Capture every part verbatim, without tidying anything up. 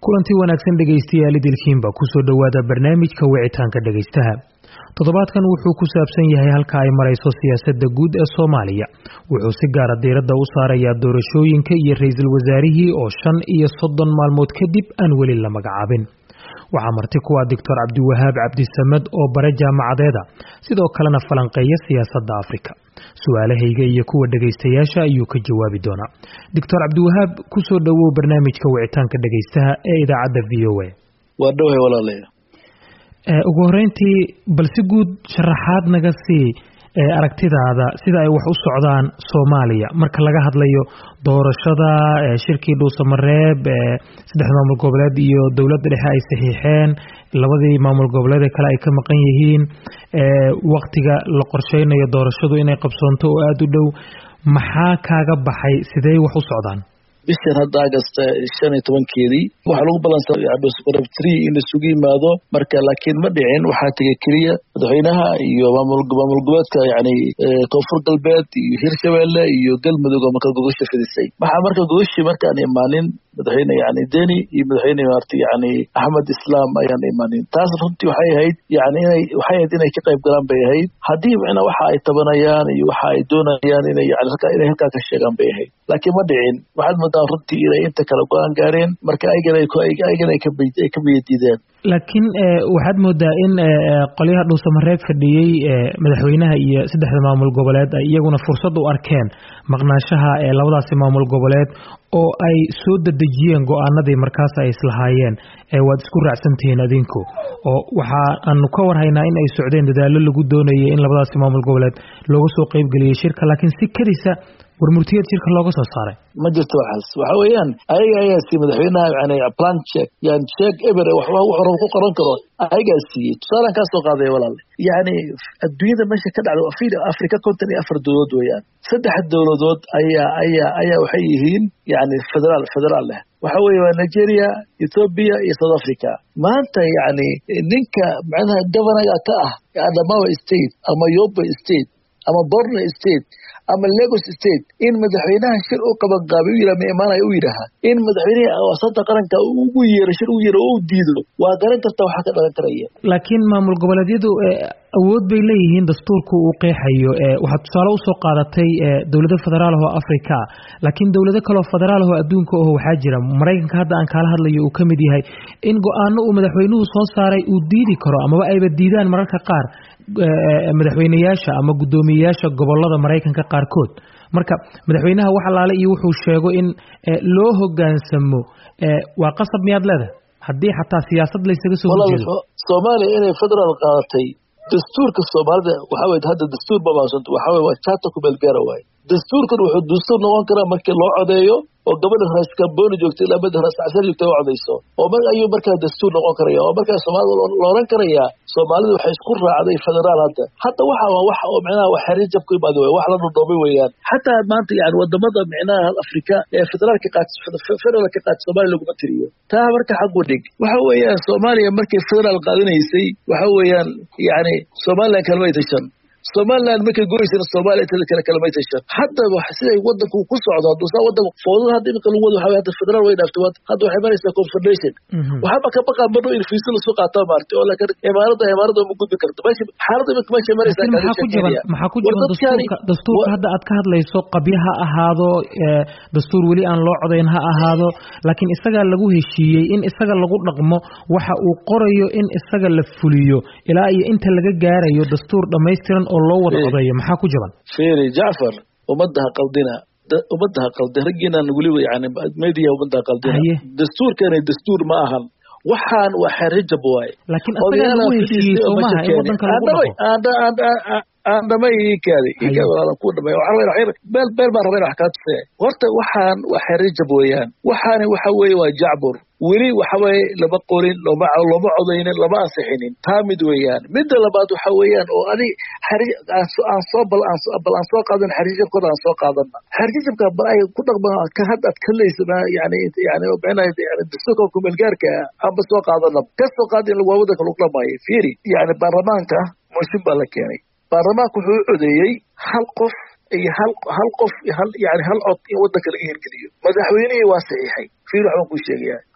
kulanti wanaagsan dhegaystayaal idilkiinba ku soo dhawaada barnaamijka wicitaanka dhegaystaha. Toddobaadkan wuxuu ku saabsan yahay halka ay marayso siyaasadda guud ee Soomaaliya. Wuxuu si gaar ah diiradda u saarayaa doorashooyinka iyo ra'iisul wasaarihii oo shan iyo soddon maalmood kadib aan weli la magacaabin. waxaa marti ku ah Doctor Cabdiwahaab Cabdisamed oo bare jaamacadeeda sidoo kalena falanqeeya siyaasadda Afrika. su'aalahayga iyo kuwa dhagaystayaasha ayuu ka jawaabi doonaa. Doctor Cabdiwahaab ku soo dhawow barnaamijka wicitaanka dhagaystaha ee idaacadda V O A. waa dhawahay walaalayaal. ee ugu horeyntii bal si guud sharaxaad naga sii ee aragtidaada sida ay wax u socdaan Soomaaliya marka laga hadlayo doorashada ee shirkii Dhuusamareeb ee saddex maamul goboleed iyo dawladda dhexe ay saxiixeen labadii maamul goboleed kale ay ka maqan yihiin ee waqtiga la qorsheynayo doorashadu inay qabsoonto oo aad u dhow maxaa kaaga baxay sidee wax u socdaan bishan hadda August shan iyo tobankeedii waxaa lagu balansaday Dhuusamareeb three in la isugu yimaado marka laakiin ma dhicin waxaa tagay kaliya madaxweynaha iyo maamul maamul goboleedka yani koonfur galbeed iyo Hirshabeelle iyo Galmudug oo marka gogosha fidisay waxaa marka gogoshi markaan imaanin madaxweyne yani Deni iyo madaxweyne Marti yani Ahmed Islam ayaan imaanin taas runtii waxay ahayd yani inay waxay ahayd inay ka qayb galaan bay ahayd haddii macna waxa ay tabanayaan iyo waxa ay doonayaan inay yani halka inay halka ka sheegaan bay ahayd laakiin ma dhicin waxaad moodaa runtii inay inta kala go'aan gaareen marka ayagana ayagana ay ka ay ka biyadiideen laakiin waxaad moodaa in qolyaha Dhuusamareeb fadhiyay madaxweynaha iyo saddexda maamul goboleed ay iyaguna fursad u arkeen maqnaanshaha ee labadaasi maamul goboleed oo ay soo dadajiyeen go'aanadii markaas ay islahaayeen ee waad isku raacsantihiin adinku oo waxa aanu ka warhaynaa in ay socdeen dadaallo lagu doonayay in labadaasi maamul goboleed looga soo qayb geliyo shirka laakiin si kadisa warmurtiyad shirka looga soo saaray ma jirto waxaas waxa weeyaan ayaga ayaa si madaxweynaha yani plan check yani check ever waxba wuxuu ku qoran karo ayaga siiyay tusaale ka soo qaaday walaal yani adduunyada meesha ka dhacdo Afrika Afrika konton iyo afar dawladood weeyaan saddex dawladood ayaa ayaa ayaa waxay yihiin yani federaal federaal leh waxa weeye Nigeria Ethiopia iyo South Africa maanta yani ninka macnaha governor ka ah Adamawa state ama Yobe state ama Borno state ama Lagos state in madaxweynaha shir u qaban qaabay ila ma imaanay u yiraahdo in madaxweynaha wasata qaranka ugu yeero shir u yeero oo diido waa garan karta waxa ka dhalan karaya laakiin maamul goboleedyadu awood bay leeyihiin dastuurku uu qeexayo waxa tusaale u soo qaadatay dawladda federaal oo Afrika laakiin dawlado kale oo federaal oo adduunka oo waxa jira Mareykanka hadda aan kala hadlayo uu kamid yahay in go'aano uu madaxweynuhu soo saaray uu diidi karo ama ayba diidaan mararka qaar madaxweynayaasha ama gudoomiyayaasha gobolada Mareykanka qaarkood marka madaxweynaha waxa laale iyo wuxuu sheego in loo hogaansamo waa qasab miyaad leedahay haddii xataa siyaasad la isaga soo jeedo Soomaaliya inay federaal qaadatay dastuurka Soomaalida waxa weeye hadda dastuur babaasantu waxa weeye waa chata ku belgaara waay dastuurkan wuxuu dastuur noqon karaa markii loo codeeyo oo gabadha raiiska booni joogtay ilaa mid raas casar joogtay oo codeyso oo mar ayuu markaa dastuur noqon karaya oo markaa Soomaalida loo oran karaya Soomaalida waxay isku raacday federaal hadda hadda waxa waa wax oo macnaha wax xiriir jab ku imaado wax la doobay weeyaan hatta maanta yani wadamada macnaha Afrika ee federaalka qaad federaalka qaad Soomaaliya lagu matiriyo taa marka xaq u dhig waxa weeyaan Soomaaliya markay federaal qaadanaysay waxa weeyaan yani Soomaaliya kalmaytashan Somaliland markay go'aysan Soomaaliya tada kala kala maytashan hadda wax siday wadanku ku socdo hadda wadanku fowdo hadda in kala wado waxa hadda federaal way dhaafto hadda waxay maraysaa confederation waxa ka baqa maro in fiisada soo qaato maartay oo la kar imaarada imaarada ma gudbi karto meesha xaaladda ma meesha maraysaa maxaa ku jaban maxaa ku jaban dastuurka dastuurka hadda aad ka hadlayso qabyaha ahaado dastuur wali aan loo codeyn ha ahaado laakiin isaga lagu heshiiyay in isaga lagu dhaqmo waxa uu qorayo in isaga la fuliyo ilaa iyo inta laga gaarayo dastuur dhameystiran oo loo wada codeeyo maxaa ku jaban Feeri Jaafar umadaha qaldina umadaha qaldan ragina waliba yani media umadaha qaldina dastuurkana dastuur ma ahan waxaan waa xariijab waay laakiin asaga lagu heshiiyay Soomaha ee wadanka lagu dhaqo aan dhamay kaadi iga wala ku dhamay waxa weeye beel beel baa rabay wax ka tusay horta waxaan waa xariijab weeyaan waxaan waxa weeye waa jacbur weli waxa weeye laba qorin laba laba codeyn laba ansixinin taamid weeyaan mid labaad waxa weeyaan oo ani xariij aan soo bal aan soo bal aan soo qaadan xariijab kooda aan soo qaadan xariijabka bal ay ku dhaqmaan ka hadda ad kaleysana yani yani beenay dastuurka ku melgaarka aan soo qaadan ka soo qaadin lagu wada kala qlamay fiiri yani baarlamaanka mooshin baa la keenay baarlamaanku wuxuu codeeyay hal qof iyo hal hal qof hal yani hal cod in wadanka laga hirgeliyo madaxweynihii waa saxiixay fiir waxaan ku sheegayaa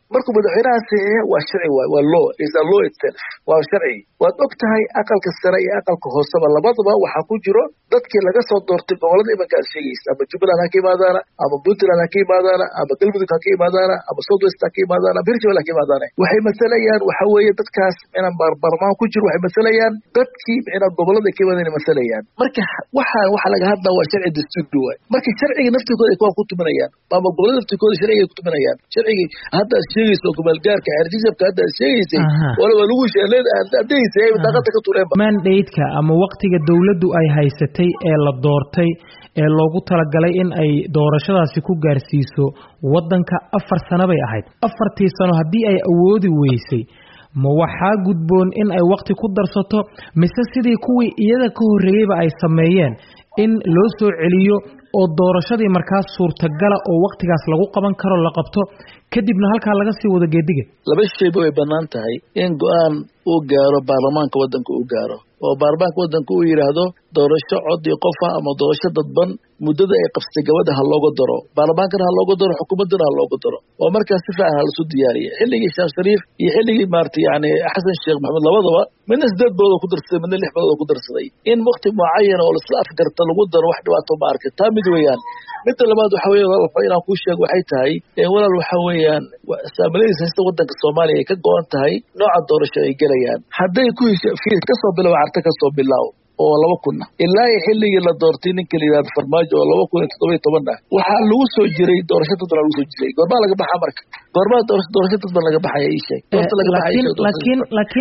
markuu madaxweynaha saxiixo waa sharci waay waa law is a law itself waa sharci waad og tahay aqalka sare iyo aqalka hooseba labadaba waxaa ku jiro dadkii laga soo doortay gobolada imanka aad sheegaysa ama jubbaland ha ka imaadaana ama puntland ha ka imaadaana ama galmudug ha ka imaadaana ama south west ha ka imaadaana ama hirshabelle ha ka imaadaana waxay masalayaan waxa weeye dadkaas inaan baarbaarmaan ku jiro waxay masalayaan dadkii inaa gobolada ka imaadana masalayaan marka waxaan waxa laga hadlaa waa sharci dastuuri waay marka sharciga naftirkooda ay kuwa ku tuminayaan ama gobolada naftirkooda sharciga ay ku tuminayaan sharcigii hadda aad sheegayso gobolgaarka xerjisabka hadda aad sheegaysay wala waa lagu sheeleed adeeysay daaqada ka tureen mandate-ka ama waqtiga dawladdu ay haysatay ee la doortay ee loogu talagalay in ay doorashadaasi ku gaarsiiso waddanka afar sano bay ahayd afartii sano haddii ay awoodi weysay ma waxaa gudboon in ay waqti ku darsato mise sidii kuwii iyada ka horreeyeyba ay sameeyeen in loo soo celiyo oo doorashadii markaas suurtagala oo waqtigaas lagu qaban karo la qabto kadibna halkaa laga sii wado geediga laba shayba way bannaan tahay in go-aan uu gaaro baarlamaanka waddanka uu gaaro oo baarlamaanka waddanka uu yidhaahdo doorasho cod iyo qof ah ama doorasho dadban muddada ay qabsatay gabadha ha looga daro baarlamaankana ha looga daro xukuumaddana ha looga daro oo markaas si fiican ha lasu diyaariya xilligii sheekh shariif iyo xilligii maarata yani xasan sheekh maxamed labadaba midna sideed bilood oo ku darsaday midna lix bilood oo ku darsaday in waqti mucayan oo laisla afgarta lagu daro wax dhibaato ma arka taa mid weeyaan midda labaad waxa weeye inaan kuu sheego waxay tahay walaal waxa weeyaan saamiladiisa haysta waddanka soomaaliya ay ka go-an tahay nooca doorasho ay gelayaan hadday ku hesha kasoo bilow carta kasoo bilaaw oo laba kunna ilaa iyo xilligii la doortay ninka la yidhahdo farmaajo oo laba kun iyo toddoba iyo toban ah waxaa lagu soo jiray doorasho dadban lagu soo jiray goormaa laga baxaa marka goormaa doorasho dadban laga baxaya ii sheeg laakiin laakiin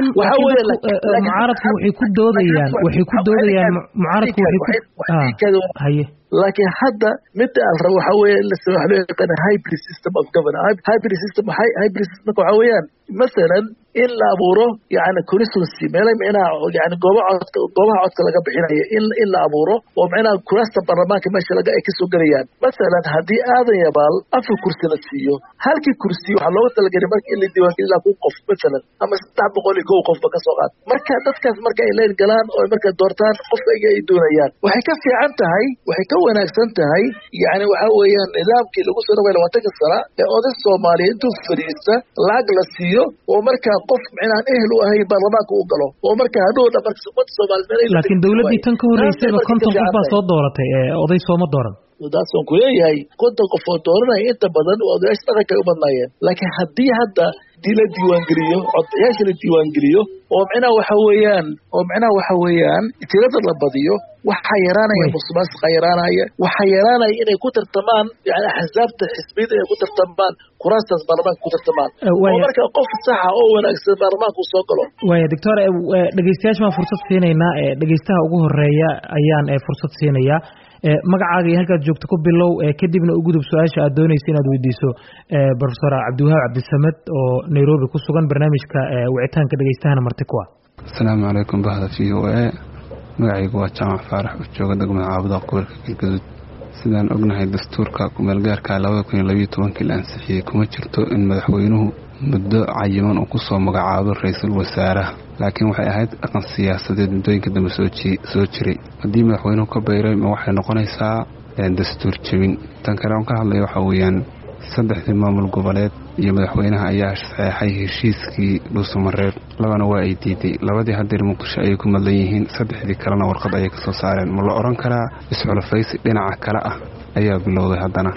mucaaradku waxay ku doodayaan waxay ku doodayaan mucaaradku waxay ku haye laakiin hadda midda aan rabo waxa weeye in la soo loo yaqaan hybrid system of governance hybrid system hybrid system waxa weeyaan masalan in la abuuro yani constituency meelay micnaha yani goobaha codka goobaha codka laga bixinayo in in la abuuro oo micnaha kuraasta baarlamaanka meesha laga ay kasoo gelayaan masalan haddii aadan yabaal afar kursi la siiyo halkii kursi waxaa looga talagelay marka in la diiwaangeliyo ilaa kun qof masalan ama saddex boqol iyo kow qofba kasoo qaad marka dadkaas marka ay leen galaan oo marka doortaan qofka iyaga ay doonayaan waxay ka fiican tahay waxay ka wanaagsan tahay yani waxa weeyaan nidaamkii lagu soo dhawaay labaatanka sana ee oday soomaaliya intuu fadhiista lacag la siiyo oo markaa qof micnaan ehel u ahay baarlamaanka u galo oo markaa hadhowna marka ummadda soomaaliyeed laakiin dawladdii tan ka horreysayba konton qof baa soo dooratay ee oday sooma dooran daasaan ku leeyahay konton qof oo dooranaya inta badan oo odayaasha dhaqanka ay u badnaayeen laakiin haddii hadda dii la diiwaangeliyo codayaasha la diiwaangeliyo oo micnaha waxa weeyaan oo micnaha waxa weeyaan tirada la badiyo waxaa yaraanaya musuqmaasuqa yaraanaya waxaa yaraanaya inay ku tartamaan yani axsaabta xisbiyada inay ku tartamaan kuraastaas baarlamaanka ku tartamaan oo marka qof saxa oo wanaagsan baarlamaanka uu soo galo waaya doctor dhegeystayaasha baan fursad siinaynaa dhegeystaha ugu horeeya ayaan fursad siinayaa magacaaga iyo halkaad joogto ku bilow kadibna u gudub su-aasha aad doonaysa inaad weydiiso professor cabdiwahaab cabdisamed oo nairobi ku sugan barnaamijka wicitaanka dhegeystahana marti ku ah asalaamu calaykum bahda v o a magacaygu waa jaamac faarax oo jooga degmada caabuda gobolka galgaduud sidaan ognahay dastuurka kumeelgaarka labada kun iyo labayo tobankii la ansixiyey kuma jirto in madaxweynuhu muddo cayiman uu kusoo magacaabo ra-iisul wasaaraha laakiin waxay ahayd dhaqan siyaasadeed muddooyinka dambe soo jiray haddii madaxweynuhu ka bayray ma waxay noqonaysaa dastuur jebin tan kale on ka hadlaya waxaa weeyaan saddexdii maamul goboleed iyo madaxweynaha ayaa saxeexay heshiiskii dhuusamareeb labana waa ay diiday labadii hadeer muqdisho ayay ku madlan yihiin saddexdii kalena warqad ayay kasoo saareen ma la oran karaa isxulafaysi dhinaca kale ah ayaa bilowday haddana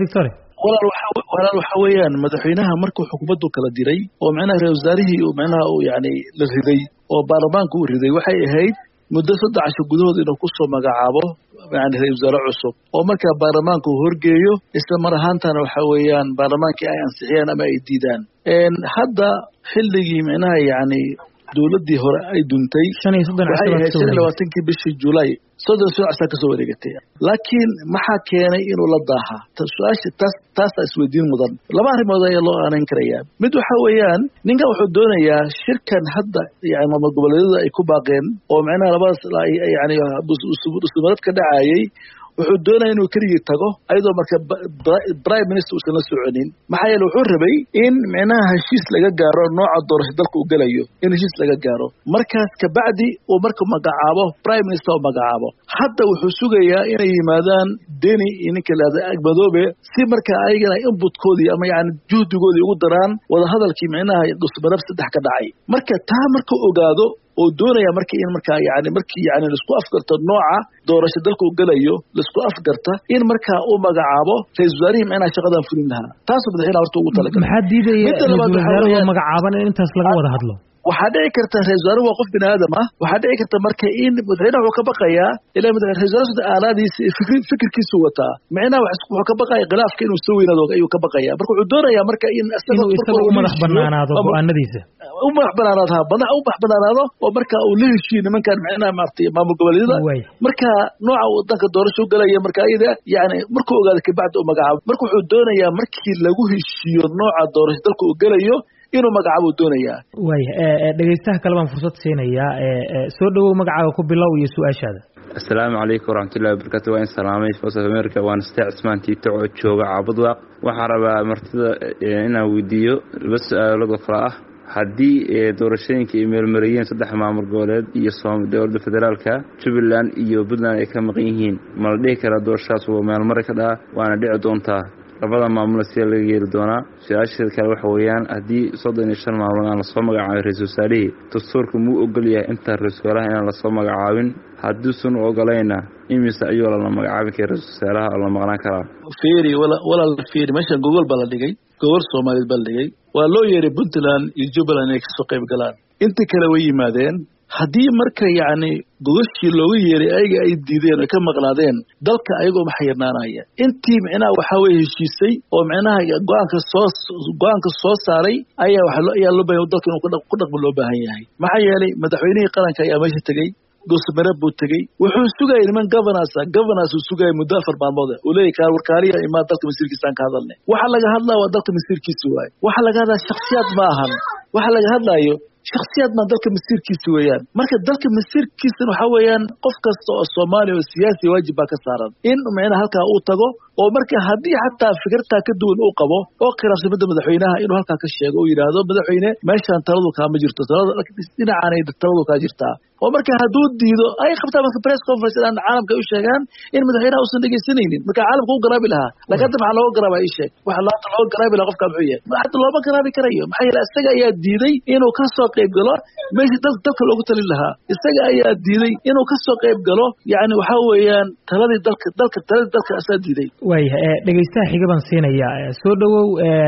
walaal waxa weeyaan madaxweynaha markuu xukuumaddu kala diray oo micnaha ra-isul wasaarihii uu micnaha uu yani la riday oo baarlamaanka uu riday waxay ahayd muddo saddex casho gudahood inuu kusoo magacaabo yani ra-isul wasaare cusub oo markaa baarlamaanka uu horgeeyo isla mar ahaantana waxa weeyaan baarlamaankii ay ansixiyaan ama ay diidaan hadda xilligii micnaha yani dowladdii hore ay duntay waxay ahayd shan iyo labaatankii bishii julaay soddon soo casaa kasoo wareegatay laakiin maxaa keenay inuu la daaha su-aasha taas taasaa isweydiin mudan laba arrimood ayaa loo aanayn karayaa mid waxa weeyaan ninkan wuxuu doonayaa shirkan hadda yani maamul goboleedyada ay ku baaqeen oo micnaha labadaas yani usumarad ka dhacayay wuxuu doonaya inuu keligii tago ayadoo marka prime minister uusan la soconin maxaa yeele wuxuu rabay in micnaha heshiis laga gaaro nooca doorasho dalka uu gelayo in heshiis laga gaaro markaas kabacdi uu marka magacaabo prime minister uu magacaabo hadda wuxuu sugayaa inay yimaadaan deni iyo ninka lahada Madoobe si marka ayagana inputkoodii ama yani juhdigoodii ugu daraan wada hadalkii micnaha dhusbarab saddex ka dhacay marka taa marka ogaado oo doonaya marka in marka yani markii yani isku afgarto nooca doorasho dalka uu galayo isku afgarta in marka uu magacaabo ra'iisul wasaarihi micnaha shaqadan fulin lahaa taas madaxweynaha horta ugu talagalay maxaa diidaya ra'iisul wasaaraha magacaaban in intaas laga wada hadlo waxaa dhici karta ra'iisul wasaaraha waa qof bini aadam ah waxaa dhici karta marka in madaxweynaha uu ka baqayaa ilaa madaxweynaha ra'iisul wasaaraha aalaadiisa fikirkiisu wataa micnaha wuxuu ka baqayaa khilaafka inuu soo weynaado ayuu ka baqayaa marka wuxuu doonayaa marka in isaga u madax banaanaado go'aanadiisa u madax banaanaado ha banax u madax banaanaado oo marka uu la heshiiyo nimankan micnaha maartay maamul goboleedyada marka nooca wadanka doorasho galaya marka ayada yani markuu ogaado ka bacdi uu magacaabo marka wuxuu doonayaa markii lagu heshiiyo nooca doorasho dalka uu galayo inuu magacaabo doonayaa way ee dhageystaha kale baan fursad siinayaa ee soo dhawow magacaaga ku bilow iyo su'aashaada assalaamu calaykum waraxmatullaahi wabarakaatuh waan salaamay Voice of America waan istaa Ismaan Tiito oo jooga Caabudwaaq waxaan rabaa martida inaan weydiiyo laba su'aalo kala ah haddii doorashooyinka ay meelmariyeen saddex maamul goboleed iyo dowladda federaalka Jubbaland iyo Puntland ay ka maqan yihiin ma la dhihi karaa doorashadaas waa meelmari ka dhaca waana dhici doontaa labada maamul si laga yeeri doonaa su'aasha kale waxa weeyaan haddii soddon iyo shan maamul aan la soo magacaabin ra'iisul wasaarihi dastuurka muu ogol yahay inta ra'iisul wasaaraha inaan la soo magacaabin haddii sun ogolayna imise ayuu la magacaabin karaa ra'iisul wasaaraha oo la maqnaan karaa fiiri wala wala fiiri meesha Google baa la dhigay gobol Soomaaliyeed baa la dhigay waa loo yeeray Puntland iyo Jubbaland ay ka soo qayb galaan inta kale way yimaadeen haddii marka yani gogashii looga yeeray ayaga ay diideen oo ka maqnaadeen dalka ayagoo ma xirnaanaya intii micnaha waxa way heshiisay oo micnaha go'aanka soo go'aanka soo saaray ayaa waxa loo ayaa loo baahan dalka inuu ku dhaqmo loo baahan yahay maxaa yeelay madaxweynihii qaranka ayaa meesha tagay dusmare buu tagay wuxuu sugayay niman governors governors uu sugayay muddo afar maalmood uu leeyahay kaar warkaariya imaa dalka masiirkiisa aan ka hadalnay waxa laga hadlaa waa dalka masiirkiisa waay waxa laga hadlaa shakhsiyaad ma ahan waxa laga hadlayo shakhsiyaad ma dalka masiirkiisa weeyaan marka dalka masiirkiisa waxa weeyaan qof kasta oo Soomaali oo siyaasi waajib ba ka saaran in micnaha halka uu tago oo marka haddii xataa fikirta ka duwan uu qabo oo khilaafsamada madaxweynaha inuu halka ka sheego oo yiraahdo madaxweyne meeshan taladu ka ma jirto taladu dhinacan ay taladu ka jirtaa oo marka hadduu diido ay qabtaan marka press conference aan caalamka u sheegaan in madaxweynaha uusan dhageysanaynin marka caalamku uu garaabi lahaa laakiin waxa loo garaabay sheeg waxa loo garaabi lahaa qofka muxuu yahay waxa loo garaabi karayo maxay yeelay isaga ayaa diiday inuu ka soo qayb galo meesha dalka loogu talin lahaa isaga ayaa diiday inuu ka soo qayb galo yani waxa weeyaan taladii dalka dalka taladii dalka asaa diiday way ee dhageystaha xiga baan siinayaa soo dhawow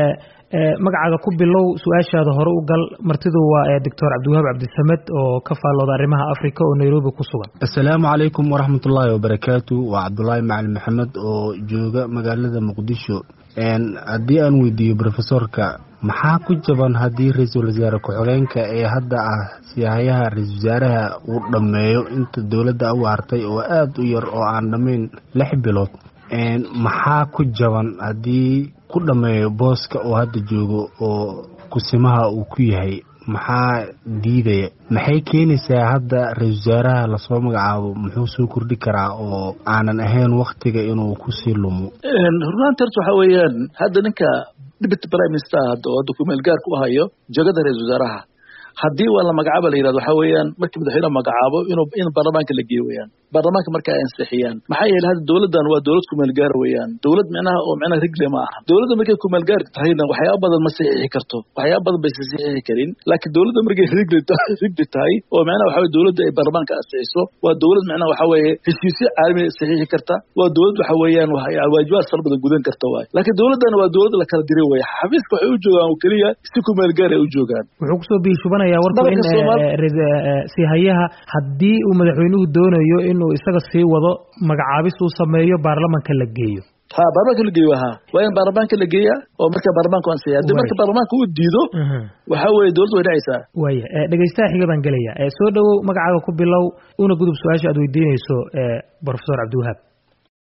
ee magacaaga ku bilow su'aashaada hore u gal martidu waa Doctor Cabdiwahaab Cabdisamed oo ka faalooda arrimaha Afrika oo Nairobi ku sugan assalaamu calaykum waraxmatullaahi wabarakaatuh waa Cabdullaahi Macalin Maxamed oo jooga magaalada Muqdisho een haddii aan weydiiyo professorka maxaa ku jaban haddii ra'iisul wasaare ku-xigeenka ee hadda ah siyahayaha ra'iisul wasaaraha uu dhameeyo inta dawladda u hartay oo aad u yar oo aan dhameyn lix bilood een maxaa ku jaban haddii ku dhameeyo booska oo hadda joogo oo kusimaha uu ku yahay maxaa diidaya maxay keenaysaa hadda ra'iisul wasaaraha la soo magacaabo muxuu soo kordhi karaa oo aanan ahayn waqtiga inuu ku sii lumo een runtii waxa weeyaan hadda ninka deputy prime minister hadda oo dukumeent gaar ku hayo jagada ra'iisul wasaaraha haddii waa la magacaabo la yiraahdo waxa weeyaan markii madaxweynaha magacaabo inuu in baarlamaanka la geeyo weeyaan baarlamaanka marka ay ansixiyaan maxay yeelay hadda dawladdan waa dawlad ku meel gaar weeyaan dawlad macnaha oo macnaha rigle ma aha dawladda markay ku meel gaar tahayna waxyaabo badan ma saxiixi karto waxyaabo badan bay saxiixi karin laakiin dawladda markay rigle rigle tahay oo macnaha waxa weeye dawladda ay baarlamaanka ansixiso waa dawlad macnaha waxa weeye heshiisyo caalami saxiixi karta waa dawlad waxa weeyaan waajibaad fara badan gudan karta waay laakiin dawladdan waa dawlad la kala diray weey xafiiska waxay u joogaan oo kaliya si ku meel gaar ay u joogaan wuxuu ku soo biishubanayaa warka in si hayaha haddii uu madaxweynuhu doonayo inuu isaga sii wado magacaabis uu sameeyo baarlamaanka la geeyo ha baarlamaanka la geeyo ha waa in baarlamaanka la geeyaa oo marka baarlamaanka aan siyaa hadii marka baarlamaanka uu diido waxa weeye dawladdu way dhacaysaa waaya ee dhageystaha xiga baan gelayaa ee soo dhawow magacaaga ku bilow una gudub su'aasha aad weydiinayso ee professor Cabdiwahaab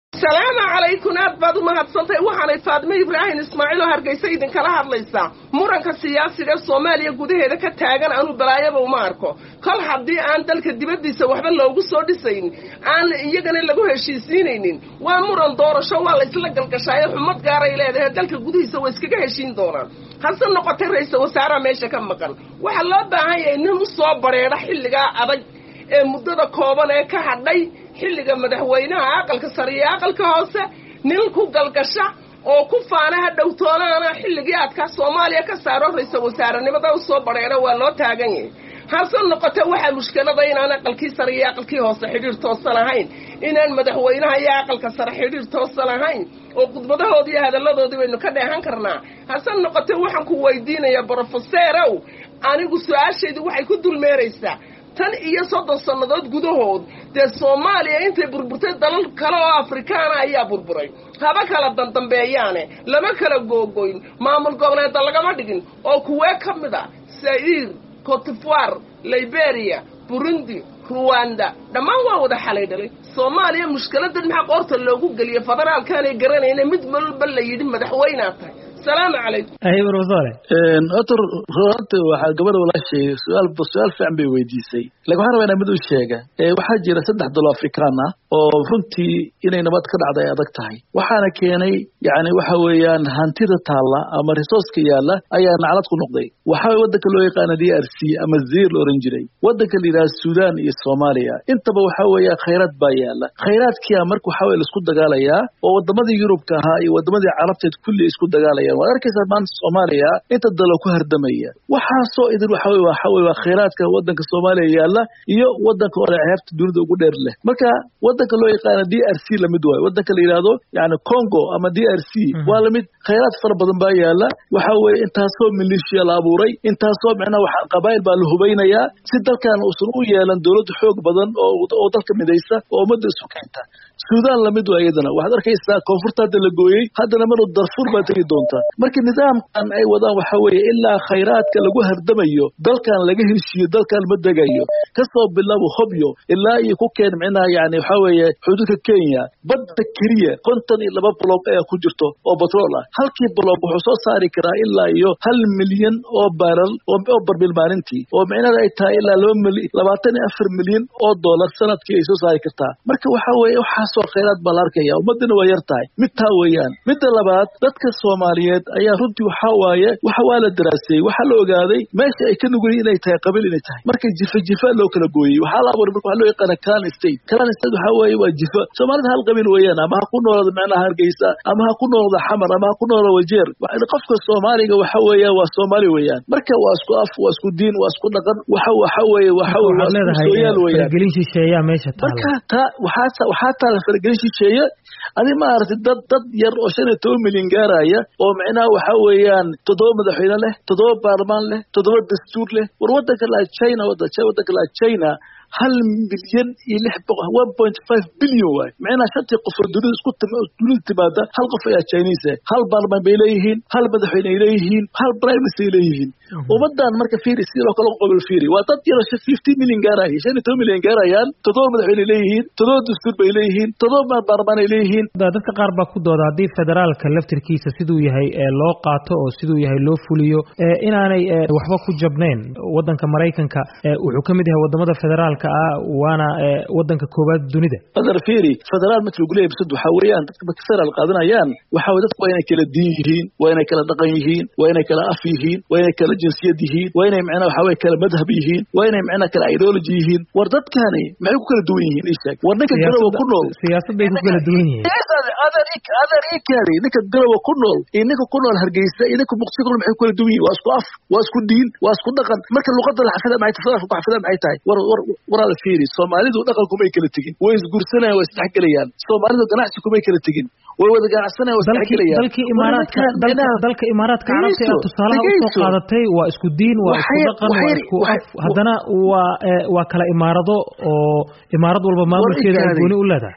السلام عليكم أبد ما هتصنتي وحنا فاطمة إبراهيم إسماعيل وهرجيسة إذن كلا هذليسا مرنك السياسي الصومالي يقوله هذا كتاجن أنو بلايا وماركو كل حدي أن تلك الدبد دي سوى حبل لو قصور دي سين أن يجن اللي جوه شيء سينين ومرن دور شوال يسلك الكشاية حمد جاري إلى هذا تلك الجوده سوى سكجة هشين دورا حسن نقطة الرئيس وسعر ماشي كم مكان وحلا بهاي إنهم صابر راح اللي جا أبد مدة كوبان كهدي xilliga madaxweynaha aqalka sariya aqalka hoose nilku galgasha oo ku faanaha dhowtoonana xilligii aadka Soomaaliya ka saaro ra'iisul wasaarenimada uu soo bareeray waa loo taagan yahay hasan noqotay waxa mushkilada inaan aqalkii sariya aqalkii hoose xiriir toosan lahayn inaan madaxweynaha iyo aqalka sare xiriir toosan lahayn oo khudbadahoodii iyo hadalladoodii waynu ka dheehan karnaa hasan noqotay waxaan ku weydiinayaa professoorow anigu su'aashaydu waxay ku dulmeeraysaa tan iyo soddon sanadood gudahood de Soomaaliya intay burburtay dalal kale oo Afrikaan ah ayaa burburay haba kala dambeeyaane lama kala googoyn maamul goboleed lagama dhigin oo kuwa kamida Zaire, Cote d'Ivoire, Liberia, Burundi, Rwanda dhamaan waa wada xaleeday Soomaaliya mushkiladan maxaa qorta loogu galiyay federaalkan ay garanayna mid walba la yidhi madaxweynaha tahay السلام عليكم أي بروفيسور إن أتر رأت واحد قبل ولا شيء سؤال بسؤال في عم بيوديسي لكن أنا أنا بدو الشيء وحاجة رسد حد الله أفريقيانا وفهمتي إني نبات كذا عدا يدك تاعي وحنا كيني يعني وحويان هانتير تالا أما ريسوس كيالا أيان علاقة نقضي وحاول ودك اللي يقانا دي أرسي أما الزير الأورنجري ودك اللي را السودان الصوماليا أنت بوحويا خيرات بايالا خيرات كيا مركو حاول اسكت دقاليا ودمدي يوروب كهاي ودمدي عرفت كل اسكت دقاليا وأركز مان الصومالية أنت تدلو كهر دمية وحاسو إذا وحوي وحوي وخيرات كودنك الصومالية يلا يو ودنك ولا عرفت دون دو قدر له مكا ودنك لو يقال دي أر سي لمدوي ودنك اللي يرادو يعني كونغو أما دي أر سي ولا مد خيرات فربضن باي يلا وحوي أنت هسو ميليشيا لابوري أنت هسو معنا قبائل بالهبينا يا سدل كان أسرو يلا دولة حقوق بدن أو دلك مديسة أو مد سكانتا السودان لمدوا أيضنا واحد ركيس كونفورتا دلجوي هذا لما الدرفور بتري دونتا مركز النظام كان أي وضع وحوي إلا خيرات كالجوه هردميو دل كان لجه الشيء دل كان مدة جايو كسب بالله وخبيو إلا يكون كان معنا يعني حوي حدود كينيا بد كريه كنتني إلا ببلوب أي كجرتو أو بترولا هل كيف بلوب حصو صار كرا إلا يو هل مليون أو بارل أو أوبر بالمارنتي أو معنا رأيتها إلا لو ملي لبعتني أفر مليون أو دولار سنة كيسو صار كرتا مركز وحوي وحس خيرات بلاركيا ومدن ويرتاي متهاويان مثل لبات dadka Soomaaliyeed ayaa runtii waxa waaye waxa waa la daraasay waxa la ogaaday meesha ay ka nugul inay tahay qabiil inay tahay marka jifa jifa loo kala gooyay waxa la abuuray marka waxa loo yaqaan clan state clan state waxa waaye waa jifa Soomaalida hal qabiil weeyaan ama ha ku noolada macnaha Hargeysa ama ha ku noolada Xamar ama ha ku noolada Wajeer waxa qofka Soomaaliga waxa weeye waa Soomaali weeyaan marka waa isku af waa isku diin waa isku dhaqan waxa waxa weeye waxa weeye weeyaan gelishi sheeya meesha taala marka ta waxa waxa taala fargelishi sheeya adi ma aragtid dad dad yar oo shan iyo toban milyan gaaraya oo macnaha waxa weeyaan toddoba madaxweyne leh toddoba baarlamaan leh toddoba dastuur leh war wadanka la China wadanka la China hal milyan iyo lix boqol one point five billion way macnaha shantii qof oo dunida isku dunida timaada hal qof ayaa Chinese hal baarlamaan bay leeyihiin hal madaxweyne ay leeyihiin hal prime minister ay leeyihiin umadan marka fiiri si loo kala qobil fiiri waa dad yar oo fifty million gaaraya shan iyo toban milyan gaarayaan toddoba madaxweyne leeyihiin toddoba dastuur bay leeyihiin toddoba baarlamaan ay leeyihiin dadka qaar baa ku dooda hadii federaalka laftirkiisa siduu yahay ee loo qaato oo siduu yahay loo fuliyo ee inaanay waxba ku jabneen wadanka Mareykanka wuxuu kamid yahay wadamada federaal وانا ودنك كوباد dunida qadar fiiri federaal matlu gulay bisad waxa weeyaan dadka federaal qaadanayaan waxa way dadku inay kala diin yihiin waa inay kala dhaqan yihiin waa inay kala af yihiin waa inay kala jinsiyad yihiin waa inay macna waxa way kala madhab yihiin waa inay macna kala ideology yihiin war dadkani maxay ku kala duwan yihiin ishaag war ninka garawa ku nool siyaasadda ay ku kala duwan yihiin adar ik adar ikari ninka garawa ku nool iyo ninka ku nool Hargeysa iyo ninka Muqdisho maxay ku kala duwan yihiin waa isku af waa isku diin waa isku dhaqan marka luqadda la xafida maxay tahay ku xafida maxay tahay war war waraal fiiri Soomaalidu dhaqanku may kala tagin way isguursanayaan way isdhexgalayaan Soomaalidu ganacsigu may kala tagin way wada ganacsanayaan way isdhexgalayaan dalka Imaaraadka dalka Imaaraadka Carabta ee tusaalaha u soo qaadatay waa isku diin waa isku dhaqan waa isku af hadana waa waa kala imaarado oo imaarad walba maamulkeeda ay gooni u leedahay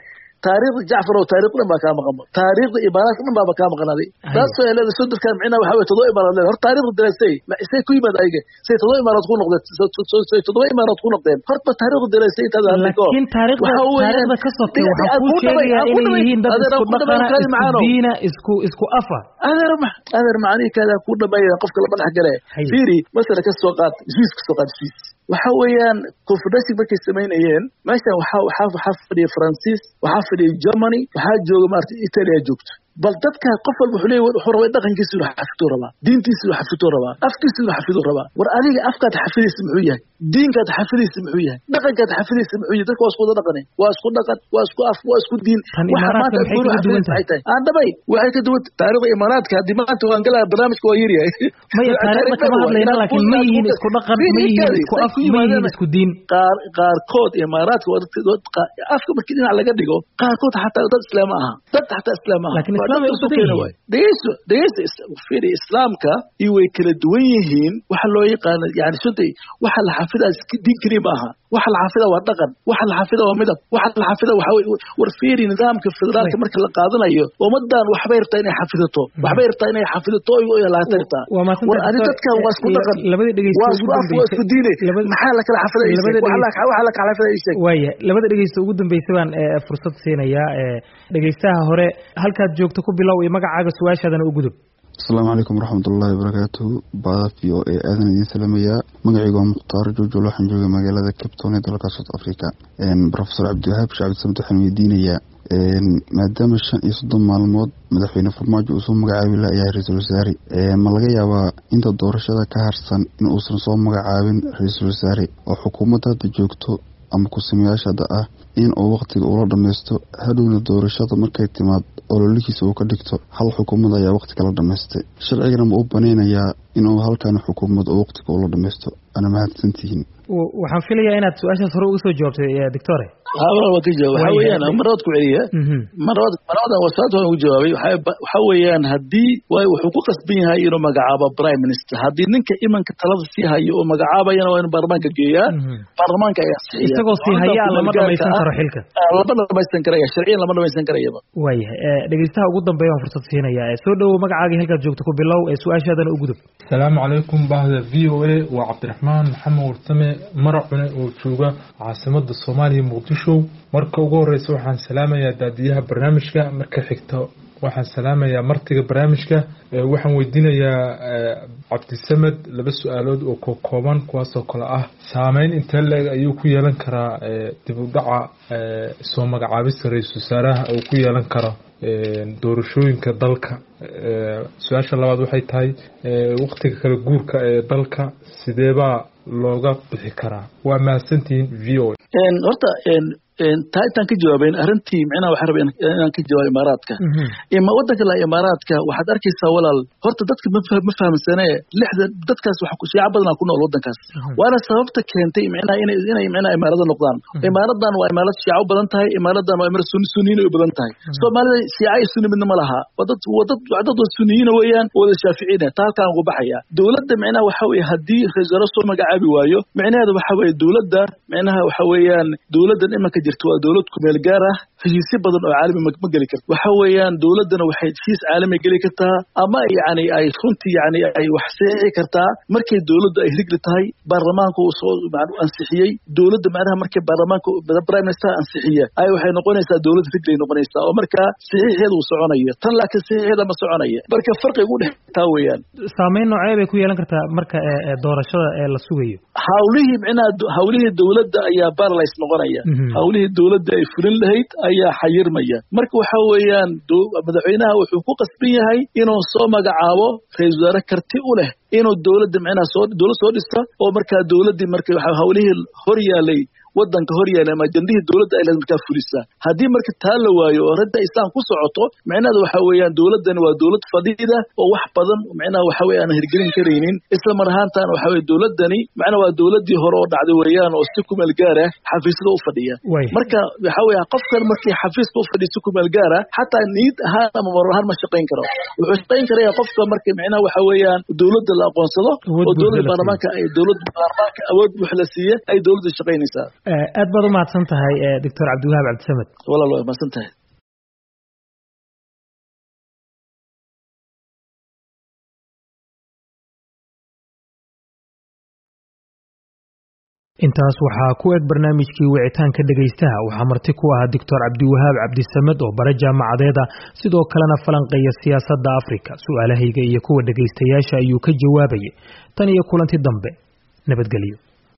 taariikhda jacfar oo taariikhdan baa kaa maqan taariikhda imaaraadka dhan baaba kaa maqnaaday taasoo ay leedahay sodorkan micnaha waxaa weye todoba imaaraad leedahay horta taariikhda daraasay say ku yimaad ayaga say todoba imaaraad ku noqdeen say todoba imaaraad ku noqdeen horta taariikhda daraasay intaad laakiin taariikhda taariikhda ka sokay waxaa kuu sheegaya inay yihiin dad isku dhaqana isku diina isku isku afa adeer ma adeer macanii kaada ku dhameeyay qofka la madax gale fiiri masala ka soo qaad Swiss ka soo qaad Swiss waxa weeyaan confederation markay sameynayeen meesha waxa waxa waxa fadhiya Francis waxa fadhiya Germany waxa jooga maartay Italy joogto bal dadka qof walba wuxuu leeyahay wuxuu rabaa dhaqankiisa inuu xafido rabaa diintiisa inuu xafido rabaa afkiisa inuu xafido rabaa war adiga afkaad xafidaysa muxuu yahay diinkaad xafidaysa muxuu yahay dhaqankaad xafidaysa muxuu yahay dadka waa isku dhaqan waa isku dhaqan waa isku af waa isku diin waxa maanta ay ka duwan tahay aan dhabay waxay ka duwan taariikhda imaaraadka hadii maanta waan galaa barnaamijka waa yiri ma taariikhda kama hadlayna laakiin ma yihiin isku dhaqan ma yihiin isku af ma yihiin isku diin qaar qaar kood imaaraadka waa dadka afka markii dhinac laga dhigo qaar kood xataa dad islaam ah dad xataa islaam ah laakiin islaam ay u badan dhegeyso dhegeyso fiiri islaamka iyo way kala duwan yihiin waxa loo yaqaan yani sunta waxa la xafidaa diin kaliya ma aha waxa la xafidaa waa dhaqan waxa la xafidaa waa midab waxa la xafidaa waxa war fiiri nidaamka federaalka marka la qaadanayo ummadan waxbay rabtaa inay xafidato waxbay rabtaa inay xafidato oo ay laatartaa war adi dadka waa isku dhaqan labada dhegeysto ugu dambeysay waa isku diinay maxaa la kala xafidaa waxa waxa la kala xafidaa waaya labada dhegeysto ugu dambeysay baan fursad siinayaa dhegeystaha hore halkaad joogto ku bilow iyo magacaaga su'aashaadana u gudub asalaamu calaykum waraxmatullaahi wabarakaatuhu baada v o a aadan idiin salaamayaa magacaygu waa mukhtaar joojol waxaan joogay magaalada cape town ee dalka south africa professor cabdiwahaab shacabdi samad waxaan weydiinayaa maadaama shan iyo soddon maalmood madaxweyne farmaajo uu soo magacaabi layahay ra-iisul wasaare ma laga yaabaa inta doorashada ka harsan in uusan soo magacaabin ra-iisul wasaare oo xukuumadda hadda joogto ama ku-sameyaasha hadda ah in uu waqtiga ula dhammaysto hadhowna doorashada markay timaad ololihiisa uu ka dhigto hal xukuumad ayaa waqti kala dhammaystay sharcigana ma u banaynayaa inuu halkan xukuumad oo waqtiga ula dhammaysto ana mahadsantihiin waxaan filayaa inaad su-aashaas hore uga soo jawaabtay doctore haabara waa ka jawaab waxa weeyaan marad ku celiya marad marad wasaad hore ugu jawaabay waxa weeyaan haddii way wuxuu ku qasban yahay inuu magacaabo prime minister haddii ninka imanka talada sii hayo oo magacaabayana waa in baarlamaanka geeyaa baarlamaanka ayaa saxiixa isagoo sii haya lama dhamaysan karo xilka lama dhamaysan karaya sharciyan lama dhamaysan karayaba waayahay dhegeystaha ugu dambeeya waan fursad siinayaa soo dhawow magacaaga halkaad joogto ku bilow ee su-aashaadana u gudub asalaamu calaykum bahda v o a waa cabdiraxmaan maxamed warsame maracune oo jooga caasimada soomaaliya muqdisho marka ugu horeysa waxaan salaamayaa daadiyaha barnaamijka marka xigta waxaan salaamayaa martiga barnaamijka waxaan weydiinayaa cabdisamed laba su-aalood oo ka kooban kuwaasoo kale ah saameyn intee leeg ayuu ku yeelan karaa dib u dhaca soo magacaabista ra-iisul wasaaraha uu ku yeelan karo doorashooyinka dalka su-aasha labaad waxay tahay waqtiga kala guurka ee dalka sideebaa looga bixi karaa waa mahadsantihiin v o a horta taa intaan ka jawaabeyn arrintii micnaha waxaan rabay inaan ka jawaabo imaaraadka ima waddanka la imaaraadka waxaad arkaysaa walaal horta dadka ma fahamsane lixda dadkaas waxa ku shiica badanaa ku nool waddankaas waana sababta keentay micnaha inay inay micnaha imaarada noqdaan imaaradan waa imaarad shiica u badan tahay imaaradan waa imaarad sunni sunniyiin u badan tahay soomaalida shiica iyo sunni midna ma laha waa dad waa dad waa dad sunniyiin weeyaan oo wada shaaficiina taa halkaan ugu baxaya dowladda micnaha waxa weeye haddii ra-iisul wasaare soo magacaabi waayo micnaheedu waxa weeye dowladda micnaha waxa weeyaan dowladdan imanka jirta waa dowlad ku meel gaar ah heshiisyo badan oo caalami ma geli karto waxa weeyaan dowladdana waxay heshiis caalami geli kartaa ama yani ay runtii yani ay wax saxiixi kartaa markay dowladdu ay rigli tahay baarlamaanka uu soo ansixiyey dowladda macnaha markay baarlamaanka prime minister ansixiya ay waxay noqonaysaa dowlad rigli noqonaysaa oo markaa saxiixeeda uu soconayo tan laakiin saxiixeeda ma soconaya marka farqiga u dhex taa weeyaan saameyn noocee bay ku yeelan kartaa marka doorashada ee la sugayo hawlihii micnaha hawlihii dowladda ayaa paralyze noqonaya hawlihii dowladda ay fulin lahayd ayaa xayirmaya marka waxa weeyaan madaxweynaha wuxuu ku qasban yahay inuu soo magacaabo ra-iisul wasaare karti u leh inuu dowladda micnaha soo dowlad soo dhista oo markaa dowladdii marka waxa hawlihii hor yaalay waddanka hor yaala ama ajandihii dowladda ay markaa fulisaa haddii marka taa la waayo oo arrinta islaan ku socoto micnaheedu waxa weeyaan dowladdani waa dowlad fadhiida oo wax badan micnaha waxa weeye aan hirgelin karaynin isla mar ahaantaana waxa weeye dowladdani macnaha waa dowladdii hore oo dhacday weeyaan oo si ku meel gaar ah xafiisyada u fadhiya marka waxa weeye qofkan markii xafiiska u fadhiyo si ku meel gaar ah xataa niyad ahaan ama marar ahaan ma shaqayn karo wuxuu shaqayn karaya qofka markii micnaha waxa weeyaan dowladda la aqoonsado oo dowladda baarlamaanka ay dowladda baarlamaanka awood wax la siiyo ay dowladda shaqaynaysaa aad baad u mahadsan tahay doctor Cabdiwahaab Cabdisamed walaalo waa mahadsan tahay intaas waxaa ku eg barnaamijkii wicitaanka dhagaystaha waxaa marti ku ahaa doctor Cabdiwahaab Cabdisamed oo bara jaamacadeeda sidoo kalena falanqeeya siyaasadda Afrika su'aalahayga iyo kuwa dhagaystayaasha ayuu ka jawaabayay tan iyo kulanti dambe nabadgelyo